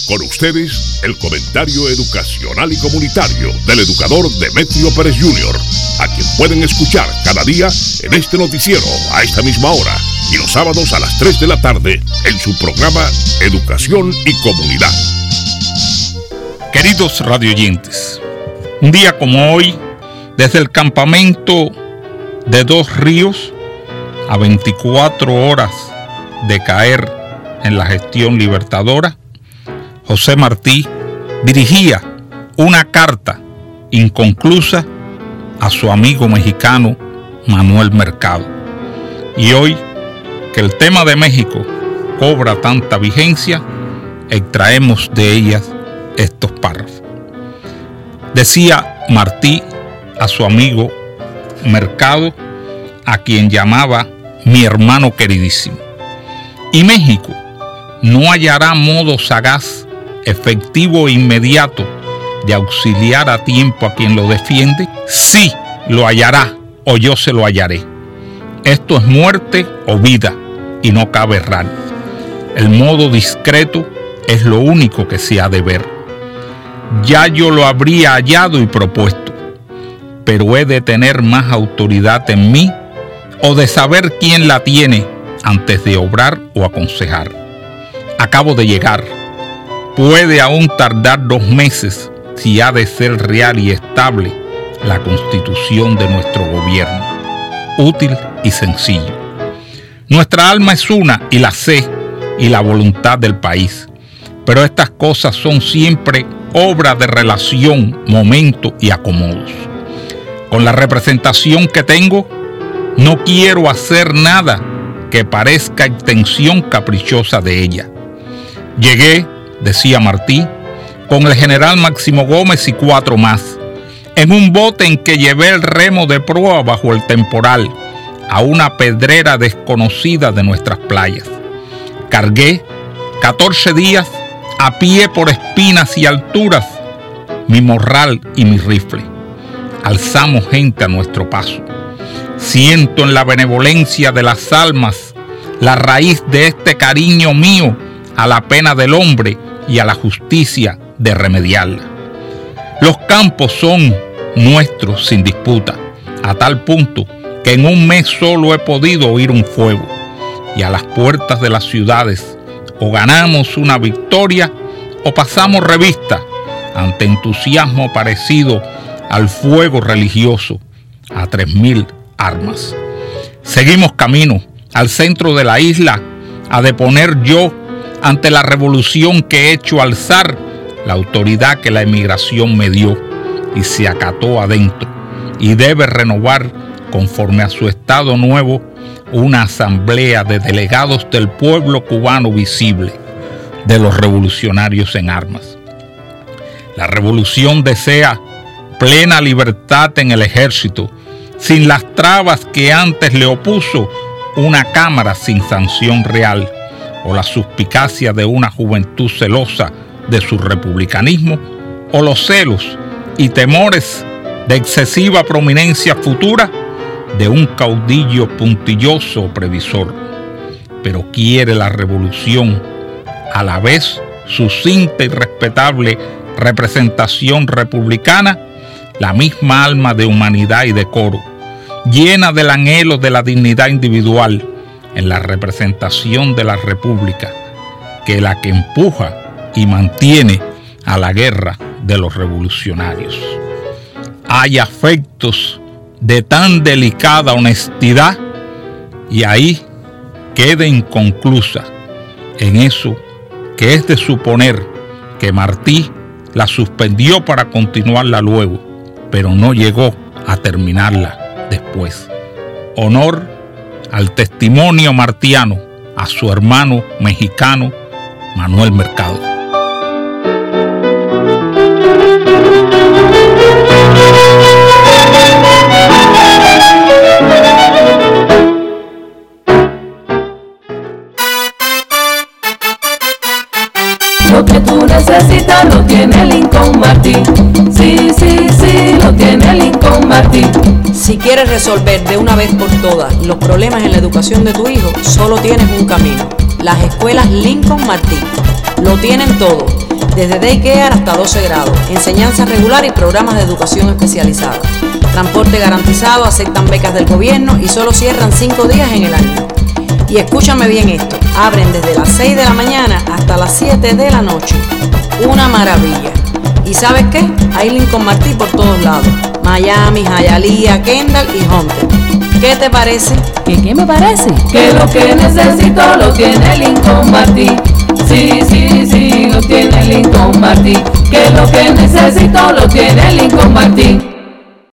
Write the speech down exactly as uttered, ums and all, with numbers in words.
Con ustedes, el comentario educacional y comunitario del educador Demetrio Pérez junior, a quien pueden escuchar cada día en este noticiero a esta misma hora y los sábados a las tres de la tarde en su programa Educación y Comunidad. Queridos radioyentes, un día como hoy, desde el campamento de Dos Ríos, a veinticuatro horas de caer en la gestión libertadora, José Martí dirigía una carta inconclusa a su amigo mexicano Manuel Mercado. Y hoy, que el tema de México cobra tanta vigencia, extraemos de ellas estos párrafos. Decía Martí a su amigo Mercado, a quien llamaba mi hermano queridísimo: y México no hallará modo sagaz, efectivo e inmediato de auxiliar a tiempo a quien lo defiende. Sí, lo hallará, o yo se lo hallaré. Esto es muerte o vida, y no cabe errar. El modo discreto es lo único que se ha de ver. Ya yo lo habría hallado y propuesto, pero he de tener más autoridad en mí, o de saber quién la tiene, antes de obrar o aconsejar. Acabo de llegar. Puede aún tardar dos meses si ha de ser real y estable la constitución de nuestro gobierno, útil y sencillo. Nuestra alma es una, y la sé, y la voluntad del país, pero estas cosas son siempre obra de relación, momento y acomodos. Con la representación que tengo, no quiero hacer nada que parezca extensión caprichosa de ella. Llegué, decía Martí, con el general Máximo Gómez y cuatro más, en un bote en que llevé el remo de proa bajo el temporal a una pedrera desconocida de nuestras playas. Cargué catorce días a pie por espinas y alturas mi morral y mi rifle. Alzamos gente a nuestro paso. Siento en la benevolencia de las almas la raíz de este cariño mío a la pena del hombre y a la justicia de remediarla. Los campos son nuestros sin disputa, a tal punto que en un mes solo he podido oír un fuego, y a las puertas de las ciudades o ganamos una victoria o pasamos revista ante entusiasmo parecido al fuego religioso a tres mil armas. Seguimos camino al centro de la isla a deponer yo ante la revolución que he hecho alzar la autoridad que la emigración me dio y se acató adentro, y debe renovar conforme a su estado nuevo una asamblea de delegados del pueblo cubano visible, de los revolucionarios en armas. La revolución desea plena libertad en el ejército, sin las trabas que antes le opuso una cámara sin sanción real, o la suspicacia de una juventud celosa de su republicanismo, o los celos y temores de excesiva prominencia futura de un caudillo puntilloso o previsor. Pero quiere la revolución, a la vez sucinta y respetable representación republicana, la misma alma de humanidad y decoro, llena del anhelo de la dignidad individual en la representación de la república, que la que empuja y mantiene a la guerra de los revolucionarios. Hay afectos de tan delicada honestidad, y ahí queda inconclusa en eso que es de suponer que Martí la suspendió para continuarla luego, pero no llegó a terminarla después. Honor al testimonio martiano, a su hermano mexicano Manuel Mercado. Lo que tú necesitas lo tiene Lincoln Martí. Sí, sí, sí, lo tiene Lincoln Martí. Si quieres resolver de una vez por todas los problemas en la educación de tu hijo, solo tienes un camino: las escuelas Lincoln Martí. Lo tienen todo: desde daycare hasta doce grados, enseñanza regular y programas de educación especializada. Transporte garantizado, aceptan becas del gobierno y solo cierran cinco días en el año. Y escúchame bien esto, abren desde las seis de la mañana hasta las siete de la noche. Una maravilla. ¿Y sabes qué? Hay Lincoln Martí por todos lados. Miami, Hialeah, Kendall y Hunter. ¿Qué te parece? ¿Qué qué me parece? Que lo que necesito lo tiene Lincoln Martí. Sí, sí, sí, lo tiene Lincoln Martí. Que lo que necesito lo tiene Lincoln Martí.